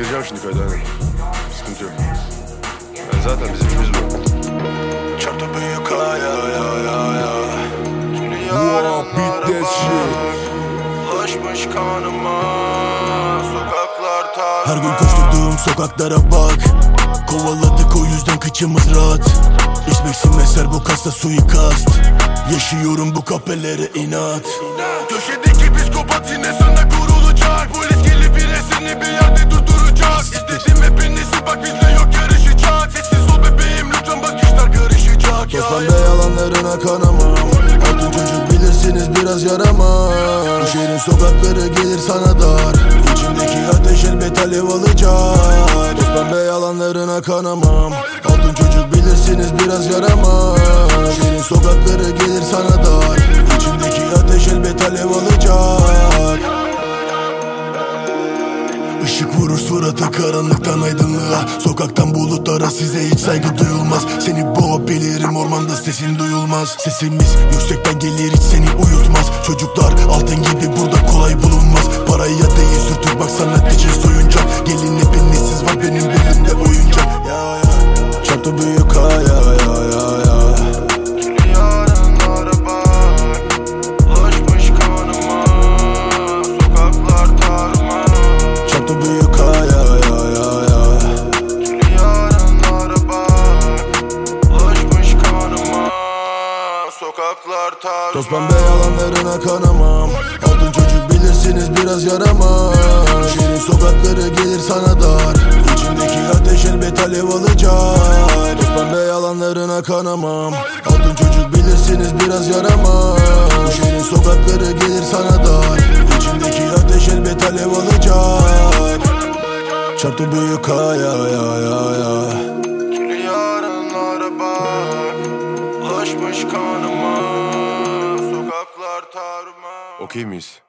gireceğim şimdi kayda, aynen. Sıkıntı yok. Yani zaten bizim işimiz bu. Çarptı büyük ya. Beat that shit. Ulaşmış kanıma sokaklar tar. Her gün koşturduğum sokaklara bak. Kovaladık, o yüzden kıçımız rahat. İçmek meser bu kasta suikast. Yaşıyorum bu kapelere inat. Köşedeki psikopat yine sana kurulacak. Polis gelip yine seni bir yerde durduracak. İstedim hepinizi, bak bizde yok yarışacak. Sessiz ol bebeğim lütfen, bak işler karışacak. Toz pembe yalanlarına kanamam. Altın çocuk bilirsiniz biraz yaramaz. Bu şehrin sokakları gelir sana dar. İçimdeki ateş elbet alev alacak. Toz pembe yalanlarına kanamam. Altın çocuk bilirsiniz biraz yaramaz. Bu şehrin sokakları gelir sana dar. İçimdeki ateş elbet alev alacak. Işık vurur surata karanlıktan aydınlığa. Sokaktan bulutlara size hiç saygı duyulmaz. Seni boğabilirim, ormanda sesin duyulmaz. Sesimiz yüksekten gelir, hiç seni uyutmaz. Çocuklar altın gibi burada kolay bulunmaz. Paraya değil sürtük, bak sanat için soyuncak. Gelin hepinizsiz var benim belimde oyuncak. Ya. Çarptı büyük ya. Toz pembe yalanlarına kanamam. Altın çocuk bilirsiniz biraz yaramaz. Şehrin sokakları gelir sana dar. İçimdeki ateş elbet alev alacak. Toz pembe yalanlarına kanamam. Altın çocuk bilirsiniz biraz yaramaz. Şehrin sokakları gelir sana dar. İçimdeki ateş elbet alev alacak. Çarptı büyük ya. Yarınlara bak. Ulaşmış kanıma. Sokaklar taruma. Okey miyiz?